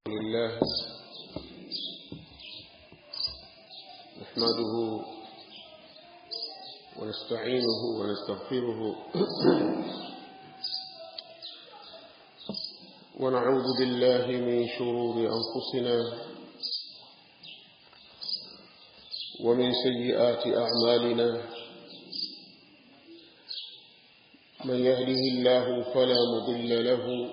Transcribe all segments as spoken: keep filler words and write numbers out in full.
لله نحمده ونستعينه ونستغفره ونعوذ بالله من شرور أنفسنا ومن سيئات أعمالنا من يهده الله فلا مضل له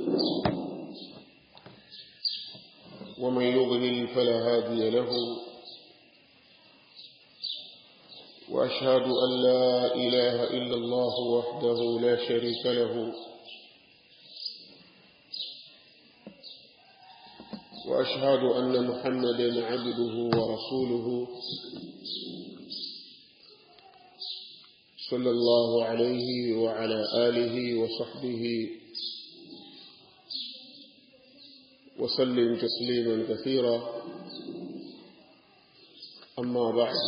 ومن يضلل فلا هادي له وأشهد أن لا إله إلا الله وحده لا شريك له وأشهد أن محمدا عبده ورسوله صلى الله عليه وعلى آله وصحبه وسلم تسليما كثيرا. أما بعد،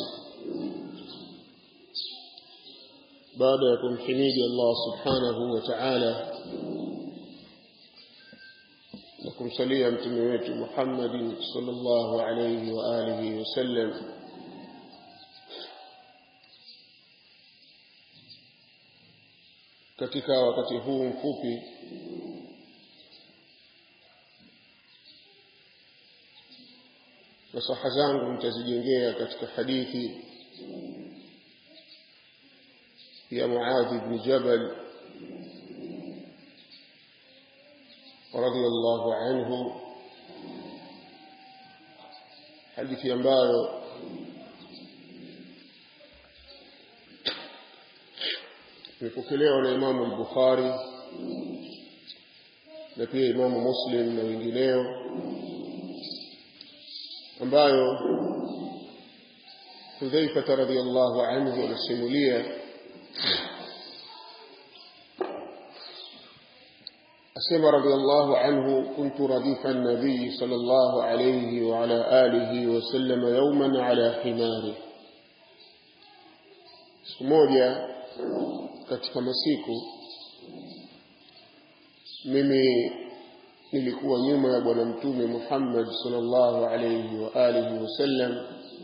بعدكم حميد الله سبحانه وتعالى لكم سليم تنويت محمد صلى الله عليه وآله وسلم. katika wakati huu mfupi nasaha zangu nitazijengea katika hadithi ya Muadh ibn Jabal radhiyallahu anhu, hadithi ambayo imepokelewa na Imamu al-Bukhari na pia Imamu Muslim na wengineo, ambayo Hudhaifa radhiyallahu anhu anasimulia asema radhiyallahu anhu, kuntu radifa an-nabiy sallallahu alayhi wa ala alihi wa sallam yawman ala himari. Siku moja katika masiku mimi nilikuwa nyuma ya bwana mtume Muhammad sallallahu alayhi wa alihi wasallam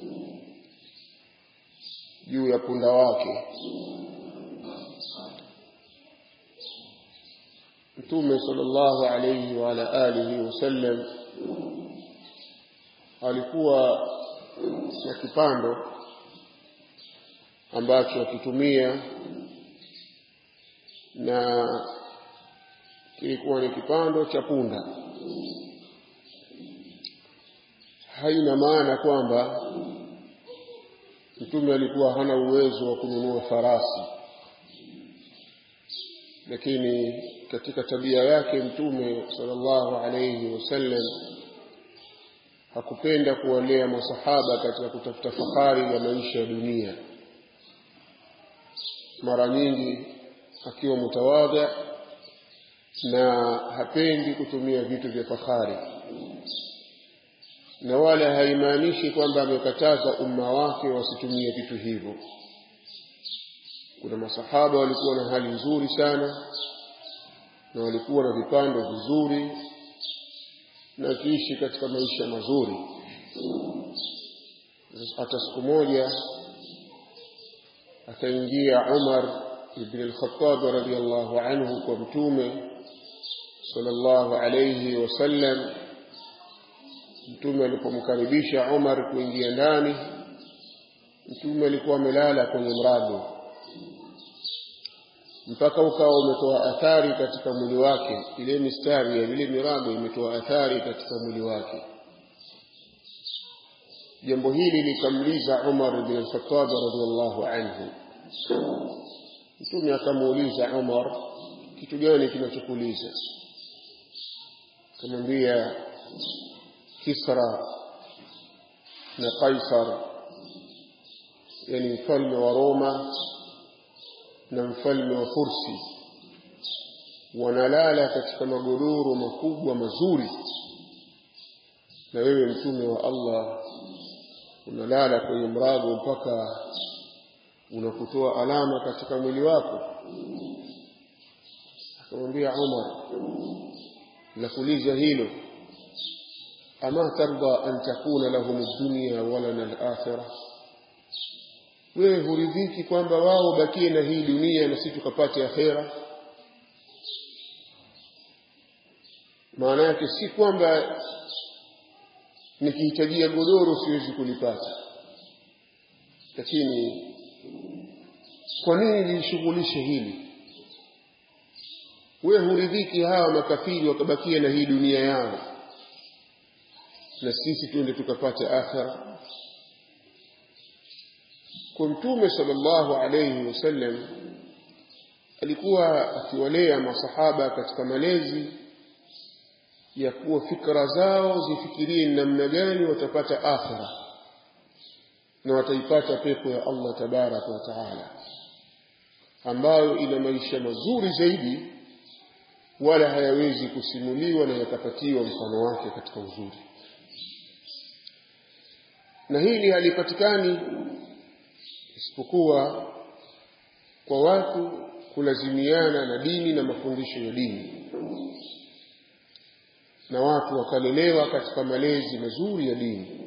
juu ya punda wake. Mtume sallallahu alayhi wa ala alihi wasallam alikuwa na kipando ambacho akitumia, na kilikuwa ni kipando cha punda. Haina maana kwamba mtume alikuwa hana uwezo wa kununua farasi, lakini katika tabia yake mtume sallallahu alayhi wasallam hakupenda kuwalea masahaba katika kutafuta fahari ya maisha ya dunia. Mara nyingi akiwa mutawadhi na hapendi kutumia vitu vya fahari, na wala haimaanishi kwamba amekataza umma wake wasitumie vitu hivyo. Kuna masahaba walikuwa na hali nzuri sana na walikuwa na vipando vizuri na kiishi katika maisha mazuri. Hata siku moja akaingia Umar ibn al-Khattab radhiyallahu anhu kwa mtume sallallahu alayhi wasallam. Mtume alipomkaribisha Umar kuingia ndani, mtume alikuwa amelala kwenye mrago mpaka ukawa umetoa athari katika mwili wake. Ile mistari ya ile mirago imetoa athari katika mwili wake. Jambo hili likamliza Umar ibn al-Khattab radhiyallahu anhu. Mtume akamuuliza Umar, kitu gani kinachokuliza? Akamwambia, Kisra na Kaisar, yani mfalme wa Roma na mfalme wa Fursi, wanalala katika magodoro makubwa mazuri, na wewe mtume wa Allah unalala kwenye mrago mpaka unakutoa alama katika mwili wako. Akamwambia Umar, nakuuliza hilo, ama tarda an takuna lahum ad-dunya wa lana al-akhirah, wewe huridhiki kwamba wao bakie na hii dunia na sisi tukapate akhera? Maana yake si kwamba nikihitajia godoro siwezi kulipata, lakini kwa nini nishughulishe hili? Wewe huridhiki hawa makafiri wakabakia na hii dunia yao na sisi tuende tukapata akhera? Kwa Mtume sallallahu alayhi wasallam alikuwa akiwalea masahaba katika malezi ya kuwa fikra zao zifikirie namna gani watapata akhera na wataipata pepo ya Allah tabaraka wa taala, ambayo ina maisha mazuri zaidi wala hayawezi kusimuliwa na yakapatiwa mfano wake katika uzuri. Na hili halipatikani isipokuwa kwa watu kulazimiana na dini na mafundisho ya dini, na watu wakalelewa katika malezi mazuri ya dini.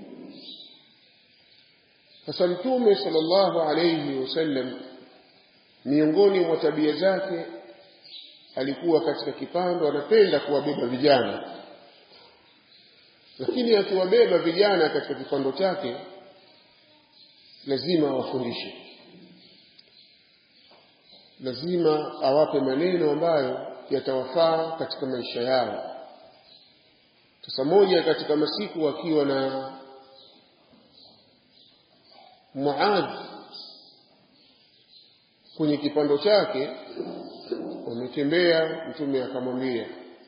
Sasa Mtume sallallahu alayhi wasallam, miongoni mwa tabia zake alikuwa katika kipando anapenda kuwabeba vijana, lakini akiwabeba vijana katika kipando chake lazima awafundishe, lazima awape maneno ambayo yatawafaa katika maisha yao. Sasa moja katika masiku wakiwa na Muadh kwenye kipando chake wametembea, Mtume akamwambia,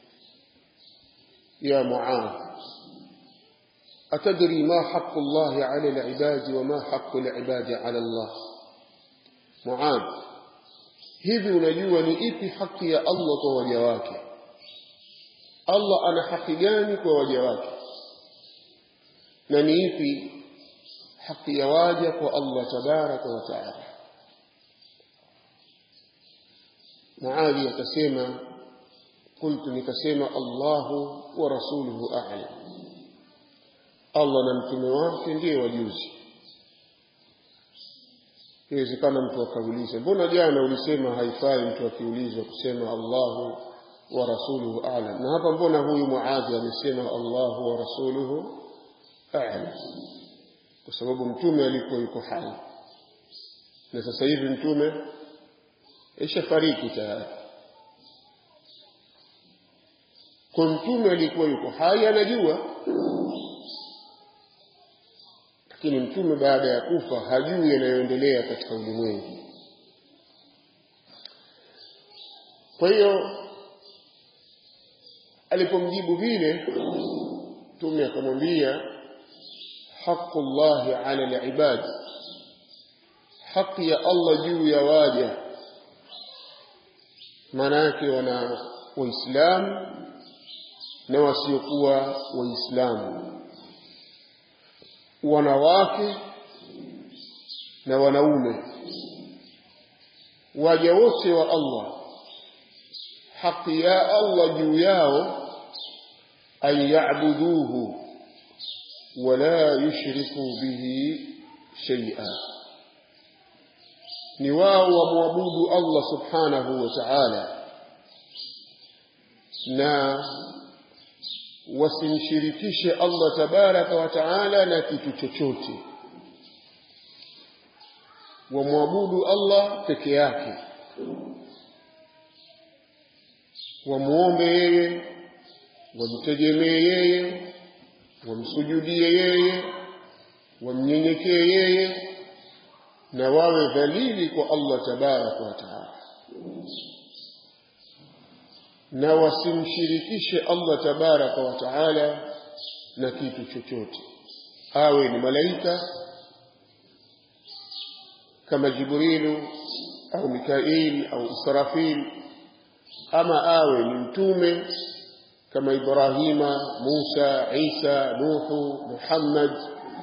ya Muadh, atadri ma haqqu Allah ala al-ibadi wa ma haqqu al-ibadi ala Allah? Muadh, hivi unajua ni ipi haki ya Allah kwa waja wake? Allah ana haki gani kwa waja wake, na ni ipi haki ya waja kwa Allah tabaraka wa taala? Muadh akasema, qultu, nikasema, Allahu wa rasuluhu a'lam, Allah na mtume wake ndiye wajuzi. Inawezekana mtu akauliza, mbona jana ulisema haifai mtu akiulizwa kusema Allahu wa rasuluhu a'lam, na hapa mbona huyu Muadh amesema Allahu wa rasuluhu a'lam? Kwa sababu mtume alikuwa yuko hai, na sasa hivi mtume ishafariki tayari. Kwa mtume alikuwa yuko hai anajua, lakini mtume baada ya kufa hajui yanayoendelea katika ulimwengu. Kwa hiyo alipomjibu vile, mtume akamwambia, haqqullahi ala al-ibad, haki ya Allah juu ya waja. Maana yake wana Waislamu na wasiokuwa Waislamu, wanawake na wanaume, waja wote wa Allah, haki ya Allah juu yao an ya'buduhu wala yushriku bihi shay'a, ni wao wamwabudu Allah subhanahu wa ta'ala na wasimshirikishe Allah tabaraka wa ta'ala na kitu chochote. Wamwabudu Allah peke yake, wamuombe yeye, wamtegemee yeye, wamsujudie yeye, wamnyenyekee yeye, na wawe dhalili kwa Allah tabaraka wa ta'ala, na wasimshirikishe Allah tabaraka wa ta'ala na kitu chochote. Awe ni malaika kama Jibrilu au Mikail au Israfil, ama awe ni mtume kama Ibrahima, Musa, Isa, Nuhu, Muhammad,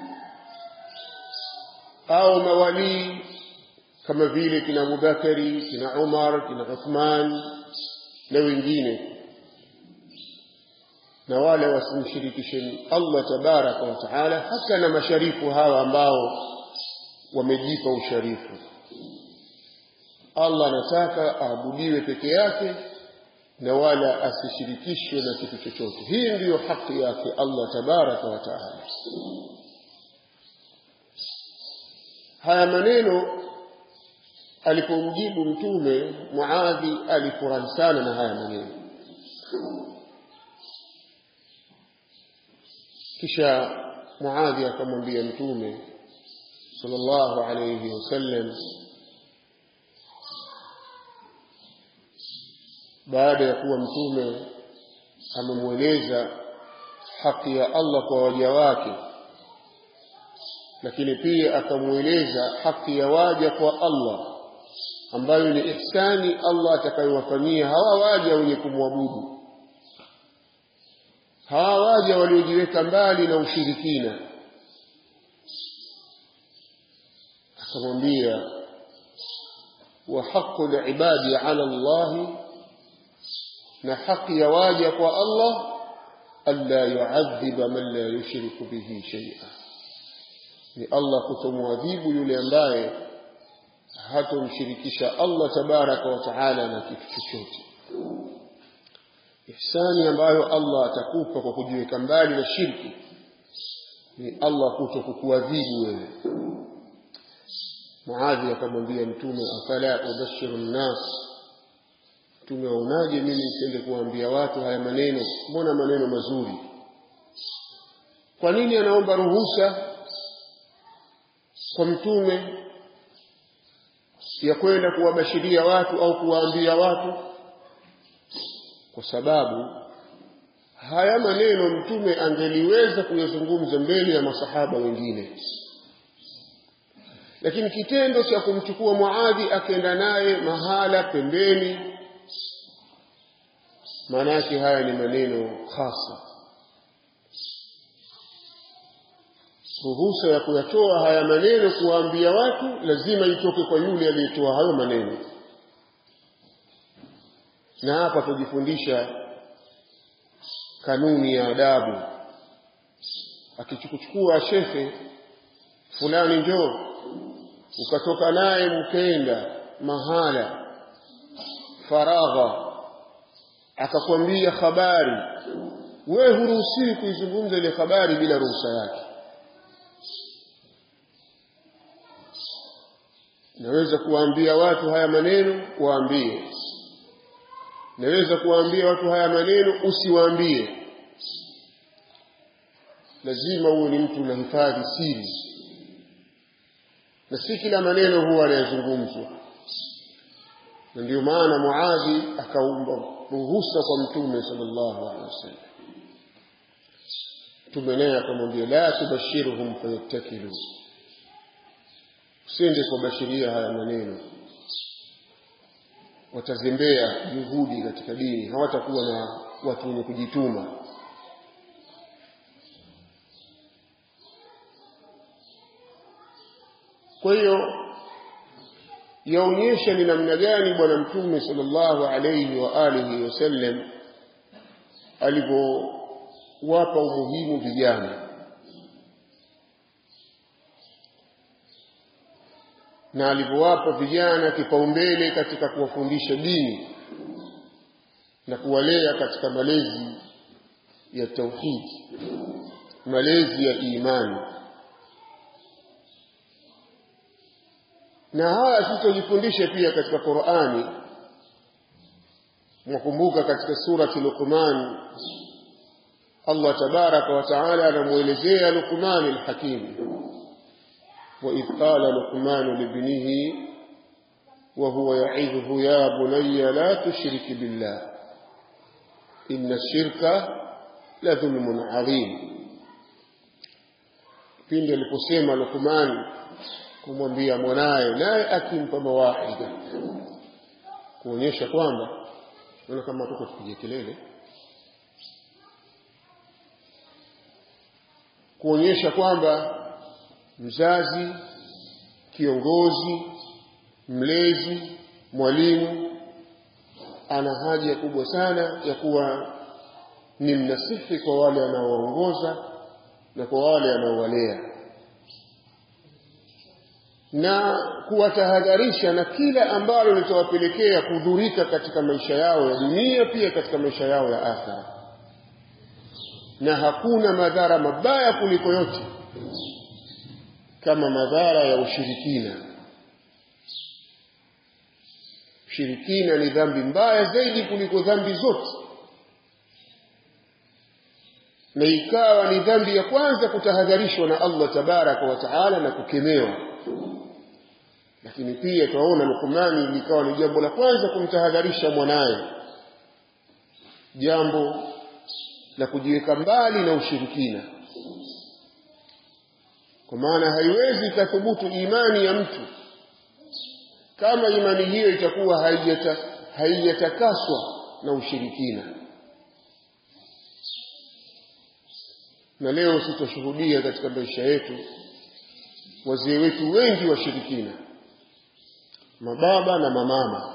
au mawali kama vile kina Abubakari, kina Umar, kina Uthman na wengine. na wale wasimshirikishe Allah tabaraka wa taala hata na masharifu hawa ambao wamejipa usharifu. Allah anataka aabudiwe peke yake na wala asishirikishwe na kitu chochote. Hii ndiyo haki yake Allah tabaraka wa taala. Haya maneno alipomjibu mtume, Muadhi alifurahi sana na haya maneno. Kisha Muadhi akamwambia mtume sallallahu alayhi wasallam, baada ya kuwa mtume amemweleza haki ya Allah kwa waja wake, lakini pia akamweleza haki ya waja kwa Allah ambayo ni ihsani Allah atakayowafanyia hawa waja wenye kumwabudu, hawa waja waliojiweka mbali na ushirikina. Akamwambia, wa haqqul ibadi ala Allah, na haki ya waja kwa Allah, alla yu'adhiba man la yushriku bihi shay'a, ni Allah kutomwadhibu yule ambaye hatomshirikisha Allah tabaraka wa taala na kitu chochote. Ihsani ambayo Allah atakupa kwa kujiweka mbali na shirki ni Allah kutokukuadhibu wewe. Muadhi akamwambia mtume, afala ubashiru an-nas, mtume unaje mimi nisiende kuambia watu haya maneno? Mbona maneno mazuri? Kwa nini anaomba ruhusa kwa mtume ya kwenda kuwabashiria watu au kuwaambia watu? Kwa sababu haya maneno mtume angeliweza kuyazungumza mbele ya masahaba wengine, lakini kitendo cha kumchukua Muadhi akaenda naye mahala pembeni, maana yake haya ni maneno khasa. Ruhusa ya kuyatoa haya maneno kuwaambia watu lazima itoke kwa yule aliyetoa hayo maneno. Na hapa tujifundisha kanuni ya adabu. Akichukuchukua shekhe fulani, njoo, ukatoka naye mkenda mahala faragha, akakwambia habari, wewe huruhusiwi kuizungumza ile habari bila ruhusa yake. Naweza kuwaambia watu haya maneno, waambie. Naweza kuwaambia watu haya maneno, usiwaambie. Lazima uwe ni mtu unahifadhi siri, na si kila maneno huwa yanazungumzwa. Na ndio maana Muadhi akaomba ruhusa kwa mtume sallallahu alaihi wasallam. Mtume naye akamwambia, la tubashiruhum fayattakilu, usiende kubashiria haya maneno, watazembea juhudi katika dini, hawatakuwa na watu wenye kujituma. Kwa hiyo yaonyesha ni namna gani bwana mtume sallallahu alayhi wa alihi wasallam alipowapa umuhimu vijana, na alipowapa vijana kipaumbele katika kuwafundisha dini na kuwalea katika malezi ya tauhid, malezi ya imani. Na haya tutajifundisha pia katika Qur'ani. Mwakumbuka katika surati Luqman, Allah tabaraka wa taala anamuelezea Luqman al-Hakim, wa idh qala Luqman libnihi wa huwa ya'idhuhu ya bunayya la tushrik billah inna ash-shirka la dhulmun 'adhim. Pindi aliposema Luqman kumwambia mwanae, naye akimpa mawaidha, kuonyesha kwamba, naona kama tuko tupige kelele, kuonyesha kwamba mzazi, kiongozi, mlezi, mwalimu ana haja kubwa sana ya kuwa ni mnasihi kwa wale anaowaongoza na kwa wale anaowalea, na kuwatahadharisha na kila ambalo litawapelekea kudhurika katika maisha yao ya dunia, pia katika maisha yao ya akhera. Na hakuna madhara mabaya kuliko yote kama madhara ya ushirikina. Ushirikina ni dhambi mbaya zaidi kuliko dhambi zote, na ikawa ni dhambi ya kwanza kutahadharishwa na Allah tabaraka wa taala na kukemewa. Lakini pia tunaona Luqmani likawa ni jambo la kwanza kumtahadharisha mwanaye, jambo la kujiweka mbali na ushirikina, kwa maana haiwezi kuthubutu imani ya mtu kama imani hiyo itakuwa haijata haijatakaswa na ushirikina. Na leo sitashuhudia katika maisha yetu wazee wetu wengi washirikina, mababa na mamama,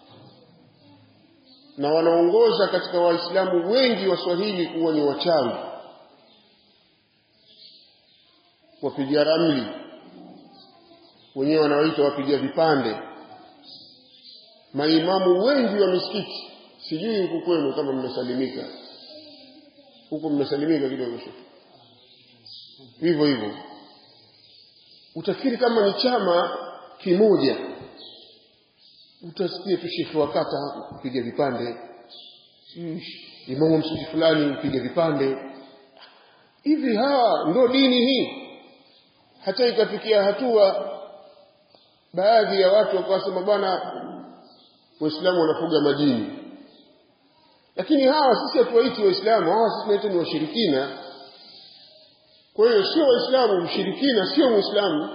na wanaongoza katika Waislamu wengi wa Swahili kuwa ni wachawi, wapiga ramli, wenyewe wanaoita wapiga vipande, maimamu wengi wa misikiti. Sijui huko kwenu kama mmesalimika, huko mmesalimika kidogo sio hivyo hivyo. Utafikiri kama ni chama kimoja, utasikia tu shekhi wa kata kupiga vipande, imamu msikiti fulani kupiga vipande. Hivi hawa ndo dini hii? Hata ikafikia hatua baadhi ya watu wakasema bwana, Waislamu wanafuga majini. Lakini hawa sisi hatuwaiti Waislamu, hawa sisi tunaita ni washirikina. Kwa hiyo sio Waislamu, mshirikina sio Muislamu.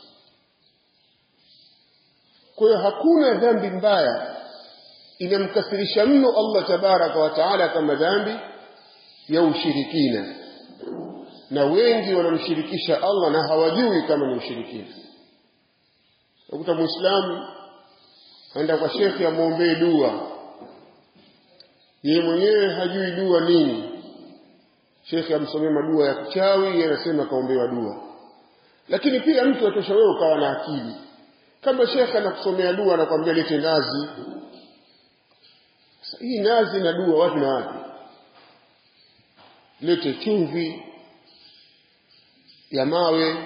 Kwa hiyo hakuna dhambi mbaya inamkasirisha mno Allah tabaraka wa taala kama dhambi ya ushirikina, na wengi wanamshirikisha Allah na hawajui kama ni ushirikina. Ukuta Muislamu aenda kwa shekhi amuombee dua, yeye mwenyewe hajui dua nini. Shekhi amsomea madua ya kichawi, yeye anasema kaombewa dua. Lakini pia mtu atosha wewe ukawa na akili. Kama shekhi anakusomea dua anakuambia lete nazi, sasa hii nazi na dua wapi na wapi? Lete chumvi ya mawe,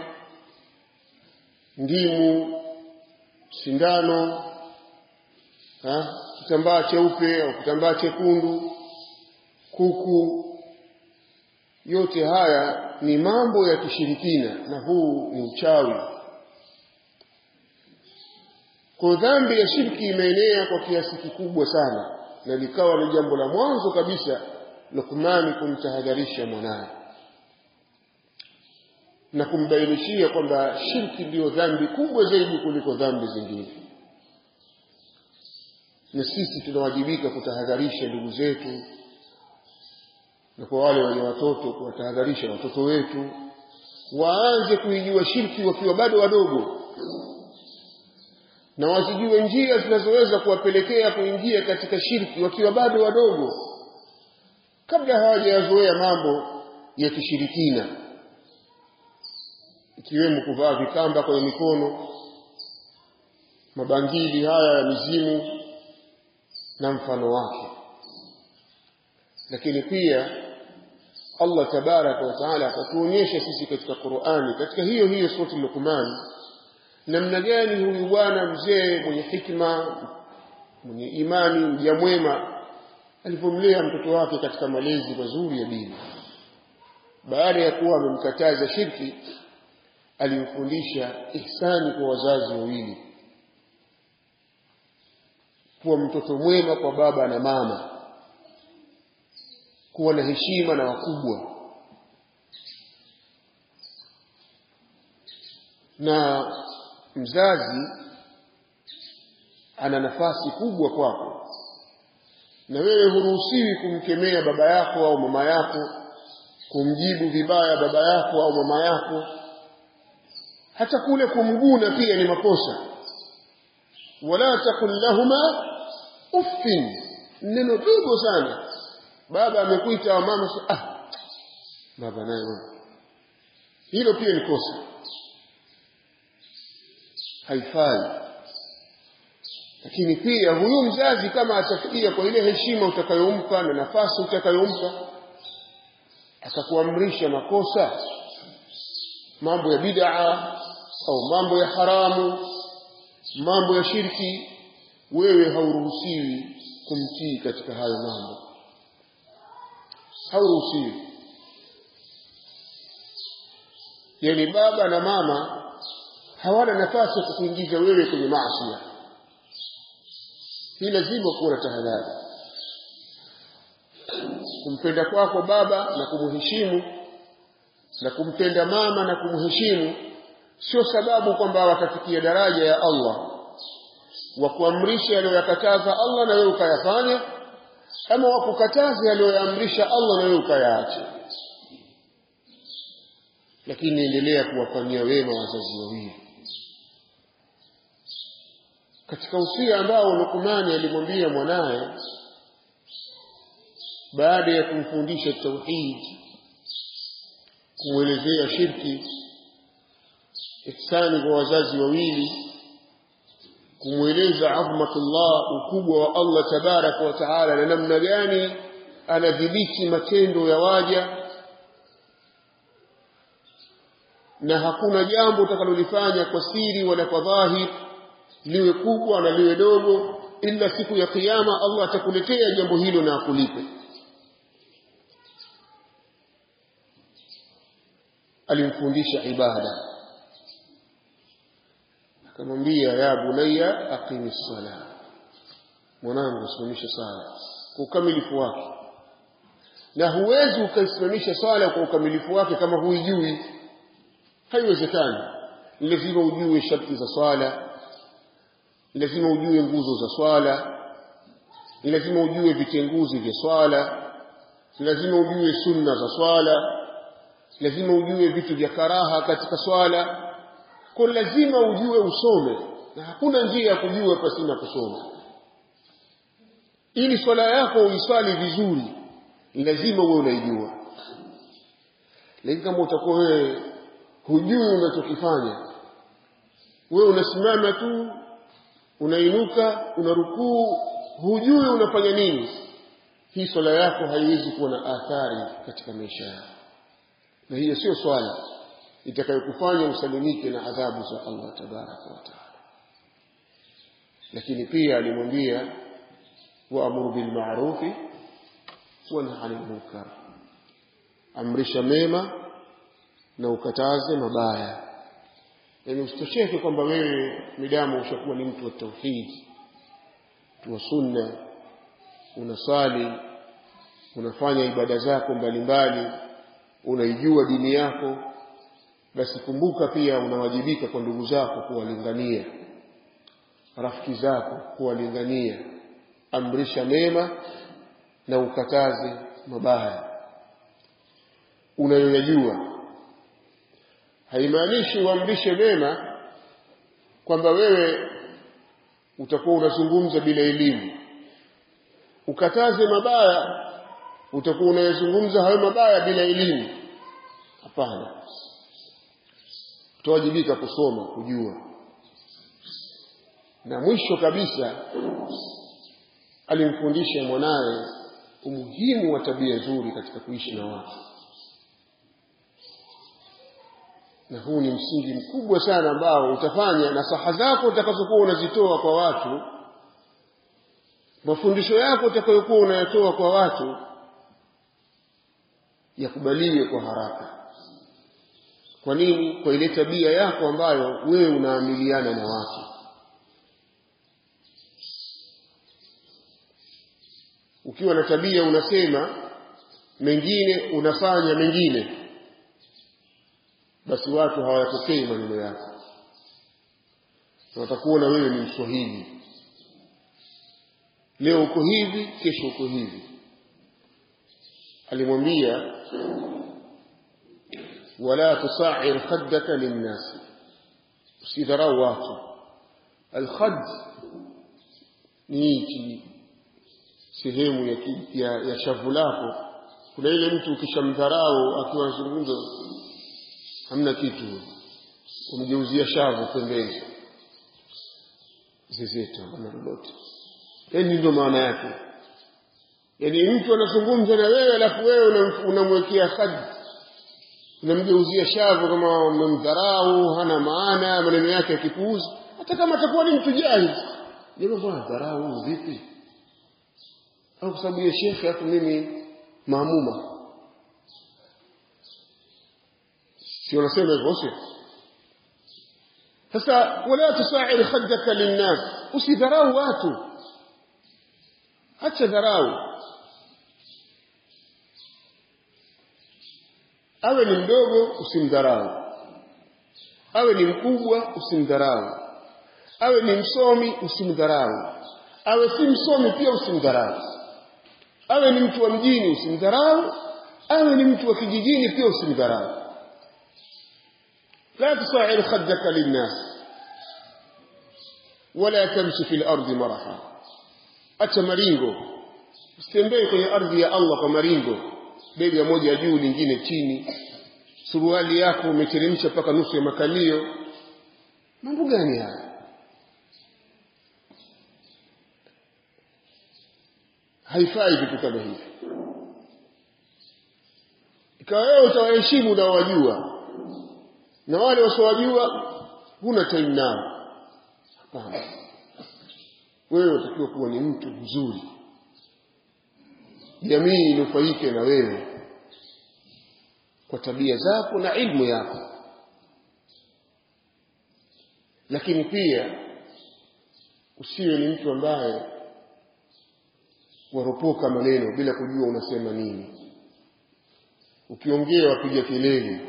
ndimu, sindano, ha? kitambaa cheupe au kitambaa chekundu, kuku. Yote haya ni mambo ya kishirikina, na huu ni uchawi. Kwa dhambi ya shirki imeenea kwa kiasi kikubwa sana, na likawa ni jambo la mwanzo kabisa Luqmani kumtahadharisha mwanae na kumbainishia kwamba shirki ndiyo dhambi kubwa zaidi kuliko dhambi zingine. Na sisi tunawajibika kutahadharisha ndugu zetu, na kwa wale wenye watoto kuwatahadharisha watoto wetu waanze kuijua shirki wakiwa bado wadogo, na wasijue njia zinazoweza kuwapelekea kuingia katika shirki wakiwa bado wadogo, kabla hawajazoea mambo ya kishirikina, ikiwemo kuvaa vikamba kwenye mikono, mabangili haya ya mizimu na mfano wake. Lakini pia Allah tabaraka wa taala akatuonyesha sisi katika Qur'ani, katika hiyo hiyo sura Luqman, namna gani huyu bwana mzee mwenye hikma, mwenye imani, mja mwema, alipomlea mtoto wake katika malezi mazuri ya dini. Baada ya kuwa amemkataza shirki, alimfundisha ihsani kwa wazazi wawili, kuwa mtoto mwema kwa baba na mama, kuwa na heshima na wakubwa. Na mzazi ana nafasi kubwa kwako, na wewe huruhusiwi kumkemea baba yako au mama yako, kumjibu vibaya baba yako au mama yako. Hata kule kumguna pia ni makosa. Wala taqul lahuma uffin, neno dogo sana. baba amekuita au mama, ah baba naye, hilo pia ni kosa, haifai. Lakini pia huyu mzazi kama atafikia kwa ile heshima utakayompa na nafasi utakayompa, akakuamrisha makosa, mambo ya bid'a au mambo ya haramu, mambo ya shirki, wewe hauruhusiwi kumtii katika hayo mambo, hauruhusiwi. Yani baba na mama hawana nafasi ya kukuingiza wewe kwenye maasi. Hii lazima kuwa na tahadhari. Kumpenda kwako baba na kumheshimu na kumpenda mama na kumheshimu sio sababu kwamba watafikia daraja ya Allah wa kuamrisha aliyoyakataza Allah na wewe ukayafanya, ama wa kukataza aliyoyaamrisha Allah na wewe ukayaacha. Lakini endelea kuwafanyia wema wazazi wawili. Katika usia ambao Luqman alimwambia mwanae baada ya kumfundisha tauhid, kumwelezea shirki, ihsani kwa wazazi wawili, kumweleza azmatullah, ukubwa wa Allah tabaraka wa taala, na namna gani anadhibiti matendo ya waja, na hakuna jambo utakalolifanya kwa siri wala kwa dhahir, liwe kubwa na liwe dogo, ila siku ya kiyama Allah atakuletea jambo hilo na akulipe. Alimfundisha ibada, akamwambia ya bunayya aqimis salah, mwanangu simamisha sala kwa ukamilifu wake. Na huwezi ukaisimamisha sala kwa ukamilifu wake kama huijui, haiwezekani. Lazima ujue sharti za swala, lazima ujue nguzo za swala, lazima ujue vitenguzi vya swala, lazima ujue sunna za swala, lazima ujue vitu vya karaha katika swala. Kwa lazima ujue, usome, na hakuna njia ya kujua pasina kusoma. Ili swala yako uiswali vizuri, lazima uwe unaijua. Lakini kama utakuwa wewe hujui unachokifanya, wewe unasimama tu, unainuka, unarukuu, hujui unafanya nini, hii swala yako haiwezi kuwa na athari katika maisha yako. Na hiyo sio swala itakayokufanya usalimike na adhabu za Allah tabaraka wa taala. Lakini pia alimwambia wa'mur bil ma'ruf wa nahy 'anil munkar, amrisha mema na ukataze mabaya. Yani usitosheke kwamba wewe midamu ushakuwa ni mtu wa tauhid, mtu wa sunna, unasali, unafanya ibada zako mbalimbali, unaijua dini yako, basi kumbuka pia unawajibika kwa ndugu zako kuwalingania, rafiki zako kuwalingania. Amrisha mema na ukataze mabaya unayoyajua. Haimaanishi uamrishe mema kwamba wewe utakuwa unazungumza bila elimu, ukataze mabaya utakuwa unayazungumza hayo mabaya bila elimu. Hapana, utawajibika kusoma, kujua. Na mwisho kabisa alimfundisha mwanae umuhimu wa tabia nzuri katika kuishi na watu. Na huu ni msingi mkubwa sana ambao utafanya nasaha zako utakazokuwa unazitoa kwa watu, mafundisho yako utakayokuwa unayatoa kwa watu, yakubaliwe kwa haraka. Kwa nini? Kwa ile tabia yako ambayo wewe unaamiliana na watu. Ukiwa na tabia unasema mengine, unafanya mengine, basi watu hawayapokei maneno yako, na watakuona wewe ni Mswahili. Leo uko hivi, kesho uko hivi. Alimwambia wala tusa'ir khaddaka linnas, usidharau watu. Al-khadd ni sehemu ya, ya, ya shavu lako. Kuna ile mtu ukishamdharau akiwa anazungumza hamna kitu, umgeuzia shavu pembeni, zezeta na lolote. Yaani ndio maana yake. Yaani mtu anazungumza na wewe alafu wewe unamwekea khadi, unamgeuzia shavu kama umemdharau, hana maana, maneno yake yakipuuzi, hata kama atakuwa ni mtu jahili. Ndio bwana dharau vipi? Au kwa sababu ya shekhe hapo mimi maamuma. Sio nasema hivyo sio? Sasa wala tusa'ir khaddaka linnas, usidharau watu. Acha dharau. Awe ni mdogo usimdharau, awe ni mkubwa usimdharau, awe ni msomi usimdharau, awe si msomi pia usimdharau, awe ni mtu wa mjini usimdharau, awe ni mtu wa kijijini pia usimdharau. La tusa'ir khaddaka linnas wala tamshi fil ardi maraha. Acha maringo, usitembee kwenye ardhi ya Allah kwa maringo, bega moja juu lingine chini, suruali yako umeteremsha mpaka nusu ya makalio. Mambo gani haya? Haifai vitu kama hivi. Ikawa wewe utawaheshimu na wajua, na wale wasiowajua huna time nao. Hapana. Wewe utakiwa kuwa ni mtu mzuri, jamii inufaike na wewe kwa tabia zako na ilmu yako. Lakini pia usiwe ni mtu ambaye waropoka maneno bila kujua unasema nini. Ukiongea wapiga kelele,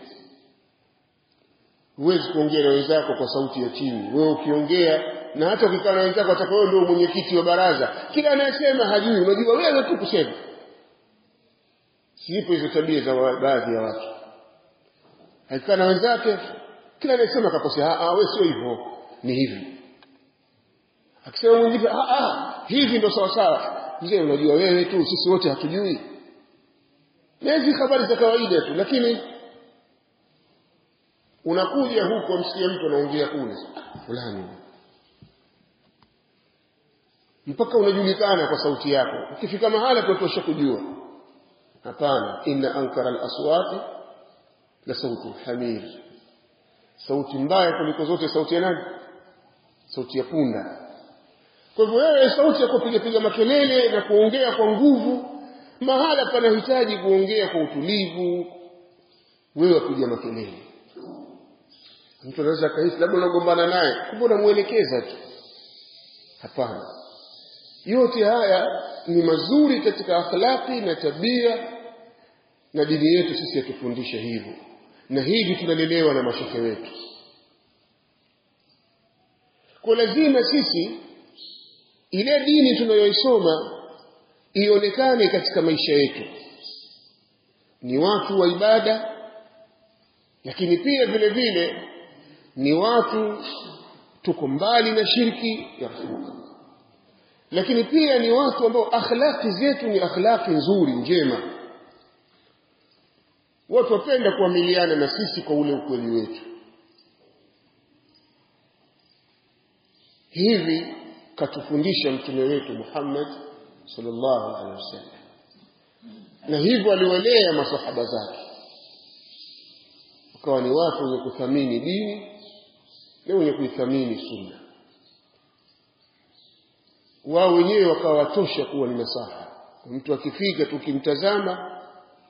huwezi kuongea na wenzako kwa sauti ya chini. Wewe ukiongea, na hata ukikaa na wenzako atakao ndio mwenyekiti wa baraza, kila anayesema hajui, unajua wewe tu kusema. Sipo hizo tabia za baadhi ya watu. Haikaa na wenzake, kila anayesema kakosea, ah wewe sio hivyo, ni hivi. Akisema mwingine ah ah hivi ndio sawa sawa, mzee unajua wewe tu, sisi wote hatujui. Hizi habari za kawaida tu, lakini unakuja huko msikie mtu anaongea kule fulani, mpaka unajulikana kwa sauti yako. Ukifika mahala kwa tosha kujua. Hapana, inna ankara al-aswati la sautu hamir. Sauti mbaya kuliko zote sauti ya nani? Sauti ya punda. Kwa hivyo wewe sauti ya kupiga piga makelele na kuongea kwa nguvu, mahala panahitaji kuongea kwa utulivu, wewe upiga makelele. Mtu anaweza kahisi labda unagombana naye, kumbe unamuelekeza tu. Hapana. Yote haya ni mazuri katika akhlaqi na tabia, na dini yetu sisi yatufundisha hivyo. Na hivi tunalelewa na mashehe wetu. Kwa lazima sisi ile dini tunayoisoma ionekane katika maisha yetu. Ni watu wa ibada, lakini pia vile vile ni watu tuko mbali na shirki ya Rasulullah. Lakini pia ni watu ambao akhlaqi zetu ni akhlaqi nzuri njema. Watu wapenda kuamiliana na sisi kwa ule ukweli wetu. Hivi katufundisha mtume wetu Muhammad sallallahu alaihi wasallam. Na hivyo aliwalea masahaba zake. Wakawa ni watu wenye kuthamini dini na wenye kuithamini sunna. Wao wenyewe wakawa watosha kuwa ni nasaha. Mtu akifika tukimtazama,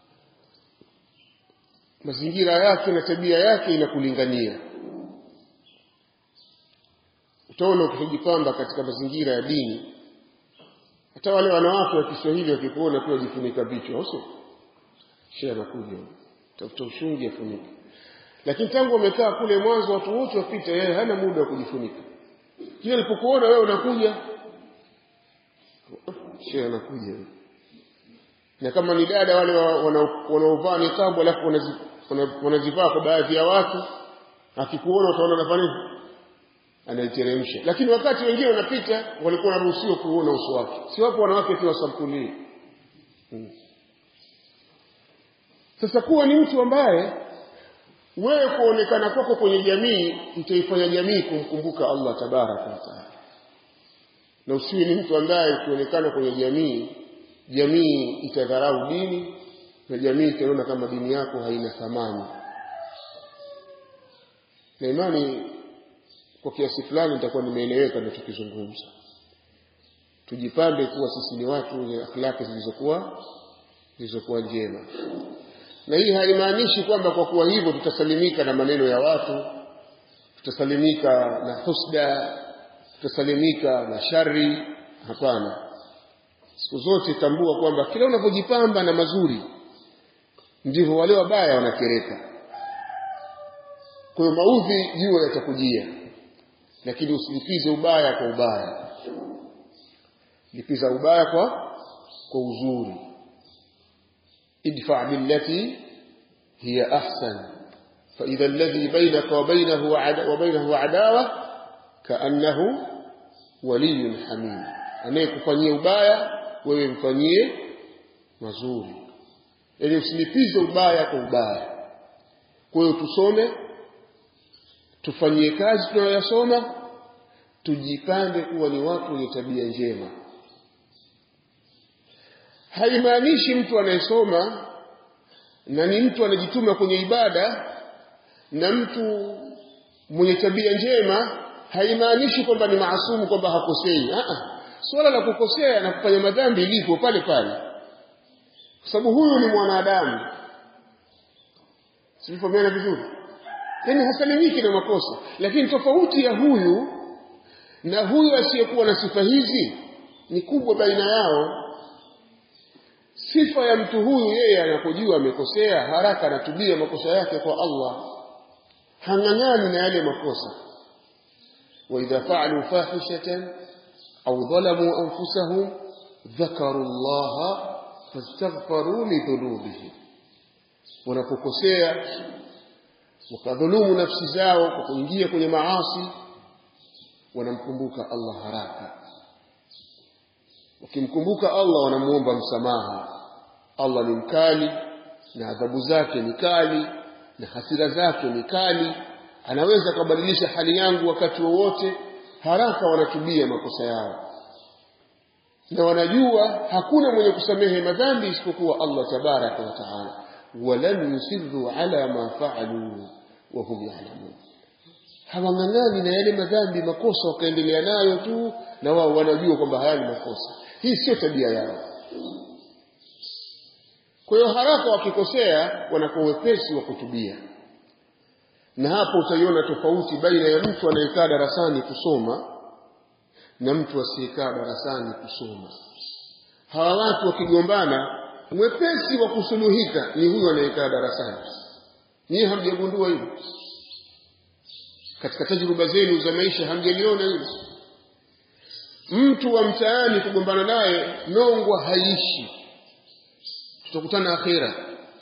mazingira yake na tabia yake inakulingania. Utaona ukijipamba katika mazingira ya dini, hata wale wanawake wa Kiswahili wakikuona pia wajifunika vichwa, sio? Shehe anakuja, tafuta ushungi afunike. Lakini tangu wamekaa kule mwanzo watu wote wapita, yeye hana muda wa kujifunika. Kile alipokuona wewe unakuja, shehe anakuja. Na kama ni dada wale wanaovaa nikabu alafu wanazivaa kwa baadhi ya watu, akikuona utaona anafanya anaiteremsha. Lakini wakati wengine wanapita walikuwa wanaruhusiwa kuona uso wake. Si wapo wanawake pia wasampuli. Hmm. Sasa kuwa ni mtu ambaye wewe kuonekana kwako kwenye jamii itaifanya jamii kumkumbuka Allah tabaraka wa taala. Na usiwe ni mtu ambaye kuonekana kwenye jamii jamii itadharau dini na jamii itaona kama dini yako haina thamani. Na imani kwa kiasi fulani nitakuwa nimeeleweka ninachokizungumza. Tujipambe kuwa sisi ni watu wenye akhlaki zilizokuwa zilizokuwa njema. Na hii haimaanishi kwamba kwa kuwa hivyo tutasalimika na maneno ya watu, tutasalimika na husda, tutasalimika na shari. Hapana. Siku zote tambua kwamba kila unapojipamba na mazuri ndivyo wale wabaya wanakereka. Kwa hiyo maudhi jua yatakujia, lakini usilipize ubaya kwa ubaya. Lipiza ubaya kwa kwa uzuri. idfa billati hiya ahsan fa idha alladhi bainaka wa bainahu wa bainahu adawa kaannahu waliyyun hamim. Anayekufanyia ubaya wewe mfanyie mazuri. Ili usilipize ubaya kwa ubaya. Kwa hiyo tusome, tufanyie kazi tunayosoma, tujipande kuwa ni watu wenye tabia njema. Haimaanishi mtu anayesoma na ni mtu anajituma kwenye ibada na mtu mwenye tabia njema haimaanishi kwamba ni maasumu, kwamba hakosei. Ah ah. Swala la kukosea na kufanya madhambi lipo pale pale. Kwa sababu huyu ni mwanadamu. Sifahamiana vizuri. Yaani hasalimiki na makosa. Lakini tofauti ya huyu na huyu asiyekuwa na sifa hizi ni kubwa baina yao. Sifa ya mtu huyu, yeye anapojua amekosea haraka anatubia makosa yake kwa Allah. Hang'ang'ani na yale makosa. Wa idha fa'alu fahishatan au dhalamu anfusahum dhakaru Allah fastaghfiru li dhunubihim. Wanapokosea wakadhulumu nafsi zao kwa kuingia kwenye maasi, wanamkumbuka Allah haraka. Wakimkumbuka Allah wanamuomba msamaha. Allah ni mkali na adhabu zake ni kali na hasira zake ni kali. Anaweza kubadilisha hali yangu wakati wowote. Haraka wanatubia makosa yao. Na wanajua hakuna mwenye kusamehe madhambi isipokuwa Allah tabaraka wa taala. Walam yusirru ala ma fa'alu wa hum ya'lamun. Hawang'ang'ani na yale madhambi makosa wakaendelea nayo tu, na wao wanajua kwamba haya ni makosa. Hii sio tabia yao. Kwa hiyo haraka wakikosea wanakuwa wepesi wa kutubia. Na hapo utaiona tofauti baina ya mtu anayekaa darasani kusoma na mtu asiyekaa darasani kusoma. Hawa watu wakigombana, mwepesi wa kusuluhika ni huyo anayekaa darasani. Ni hamjagundua hilo? Katika tajriba zenu za maisha hamjaliona hilo? Mtu wa mtaani kugombana naye nongwa haishi. Tutakutana akhera.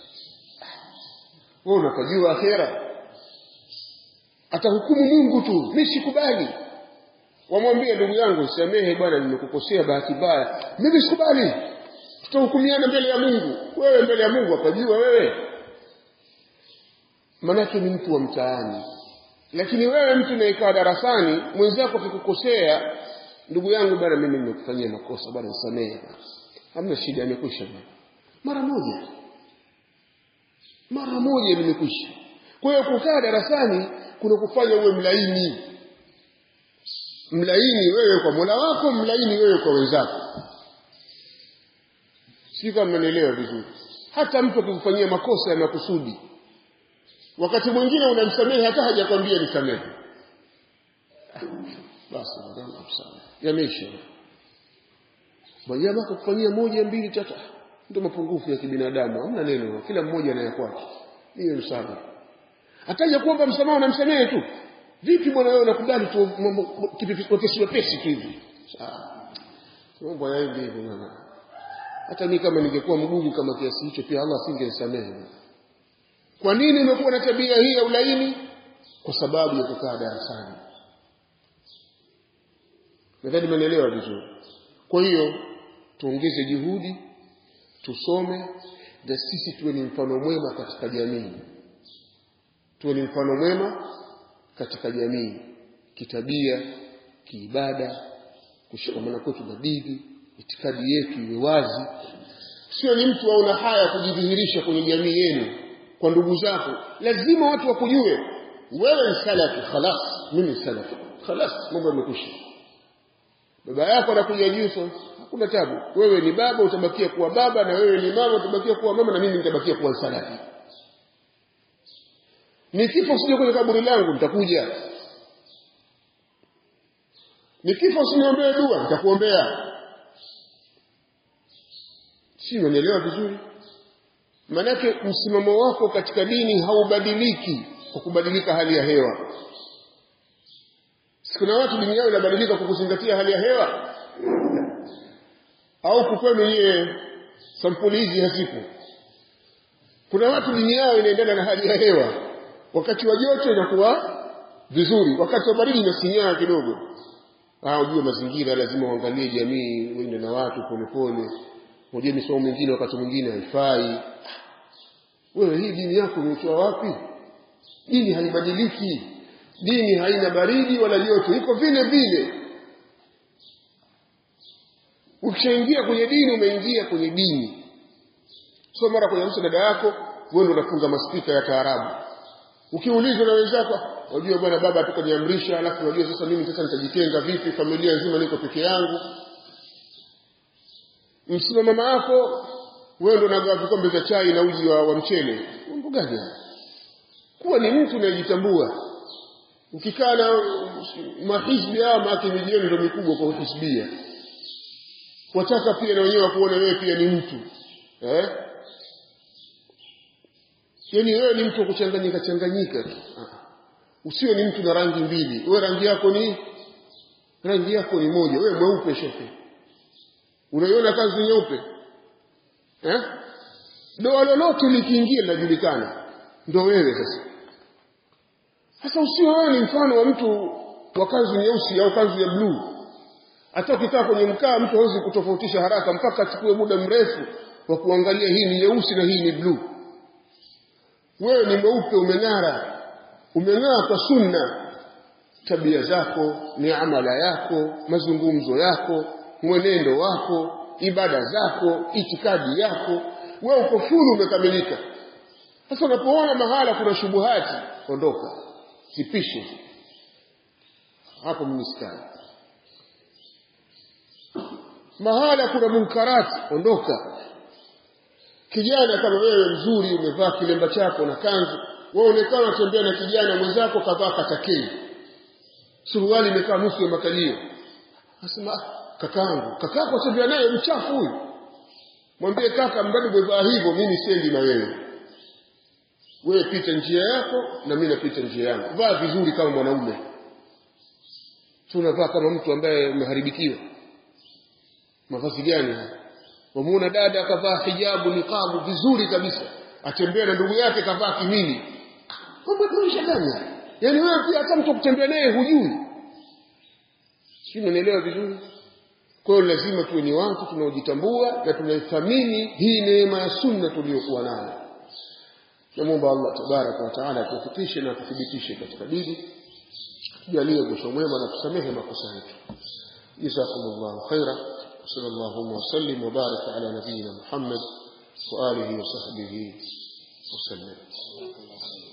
Wewe unapojua akhera atahukumu Mungu tu, mimi sikubali. Wamwambie ndugu yangu nisamehe bwana, nimekukosea bahati mbaya, mimi sikubali. Tutahukumiana mbele ya Mungu. Wewe mbele ya Mungu apajua wewe. Manake ni mtu wa mtaani. Lakini wewe mtu unayekaa darasani, mwenzako akikukosea, ndugu yangu bwana mimi nimekufanyia makosa bwana nisamehe. Hamna shida, imekwisha bwana. Mara moja. Mara moja nimekwisha. Kwa hiyo kukaa darasani kuna kufanya uwe mlaini. Mlaini wewe kwa Mola wako, mlaini wewe kwa wenzako. Si kama mnaelewa vizuri. Hata mtu akikufanyia makosa ya makusudi, wakati mwingine unamsamehe hata hajakwambia nisamehe. Basi ndio msamaha. Yameisha. Bwana akakufanyia moja mbili tatu, ndio mapungufu ya kibinadamu. Hamna neno, kila mmoja na yake. Hiyo ni sawa. Ataja kuomba msamaha na msamehe tu. Vipi bwana wewe unakubali tu kipepesi pepesi tu hivi? Sawa. Mambo ya hivi hivi bwana. Hata mimi kama ningekuwa mgumu kama kiasi hicho pia Allah asingenisamehe. Kwa nini umekuwa na tabia hii ya ulaini? Kwa sababu ya kukaa darasani. Nadhani mnaelewa vizuri. Kwa hiyo tuongeze juhudi, tusome na sisi tuwe ni mfano mwema katika jamii. Tuwe ni mfano mwema katika jamii, kitabia, kiibada, kushikamana kwetu na dini, itikadi yetu iwe wazi. Sio ni mtu aona haya kujidhihirisha kwenye jamii yenu, kwa ndugu zako. Lazima watu wakujue wewe ni salafi, khalas, mimi ni salafi. Khalas, mambo yamekwisha. Baba yako anakuja juu, hakuna tabu. Wewe ni baba, utabakia kuwa baba, na wewe ni mama, utabakia kuwa mama, na mimi nitabakia kuwa salafi. Nikifa usije kwenye kaburi langu, nitakuja. Nikifa usiniombee dua, nitakuombea. Si unaelewa vizuri? Manake msimamo wako katika dini haubadiliki kwa kubadilika hali ya hewa. Kuna watu dini yao inabadilika kwa kuzingatia hali ya hewa, au kukwenu yeye sampuli hizi hazipo. Kuna watu dini yao inaendana na hali ya hewa. Wakati wa joto inakuwa vizuri, wakati wa baridi inasinyaa kidogo. Ah, ujue mazingira lazima uangalie jamii, uende na watu polepole. Unajua misomo mingine wakati mwingine haifai. Wewe hii dini yako umetoa wapi? Dini haibadiliki. Dini haina baridi wala joto, iko vile vile. Ukishaingia kwenye dini, umeingia kwenye dini. Sio mara kwenye msa dada yako, wewe ndio unafunga maspika ya taarabu. Ukiulizwa na wenzako, unajua bwana baba atakaniamrisha, alafu unajua sasa mimi sasa nitajitenga vipi, familia nzima niko peke yangu. Msima mama yako, wewe ndio unagawa vikombe vya chai na uji wa, wa mchele. Mambo gani? Kuwa ni mtu unayejitambua. Ukikaa na mahizbi hao maki milioni ndio mikubwa kwa hizbia. Wataka pia na wenyewe kuona wewe pia ni mtu. Eh? Yaani wewe ni mtu kuchanganyika changanyika tu. Usiwe ni mtu na rangi mbili. Wewe rangi yako ni rangi yako ni moja. Wewe mweupe shefe. Unaiona kazi nyeupe? Eh? Doa lolote likiingia linajulikana. Ndio wewe sasa. Sasa usiwe wewe ni mfano wa mtu wa kanzu nyeusi au kanzu ya blue. Hata ukikaa kwenye mkaa mtu hawezi kutofautisha haraka mpaka achukue muda mrefu wa kuangalia hii ni nyeusi na hii ni blue. Wewe ni mweupe, umeng'ara. Umeng'ara kwa sunna. Tabia zako, ni amala yako, mazungumzo yako, mwenendo wako, ibada zako, itikadi yako, wewe uko fulu, umekamilika. Sasa unapoona mahala kuna shubuhati, ondoka. Sipishe. Hapo mimi sikai. Mahala kuna munkarati, ondoka. Kijana kama wewe mzuri, umevaa kilemba chako na kanzu, wewe unaonekana unatembea na kijana mwenzako kavaa katakei, suruali imekaa nusu ya makalio. Nasema kakaangu, kakako atembea naye mchafu huyu. Mwambie kaka, mradi umevaa hivyo mimi siendi na wewe. Wewe pita njia yako na mimi napita njia yangu. Vaa vizuri kama mwanaume. Tunavaa kama mtu ambaye umeharibikiwa. Mavazi gani haya? Wamuona dada akavaa hijabu niqabu vizuri kabisa, atembea na ndugu yake kavaa kimini. Kumbe kuisha gani? Yaani wewe pia hata mtu kutembea naye hujui. Sio, unaelewa vizuri? Kwa hiyo lazima tuwe ni watu tunaojitambua na tunaithamini hii neema ya sunna tuliyokuwa nayo. Namuomba Allah tabaraka wa taala atufikishe na kuthibitishe katika dini. Tujalie mwisho mwema na tusamehe makosa yetu. Jazakumullahu khaira. صلى الله وسلم وبارك على نبينا محمد وآله وصحبه وسلم.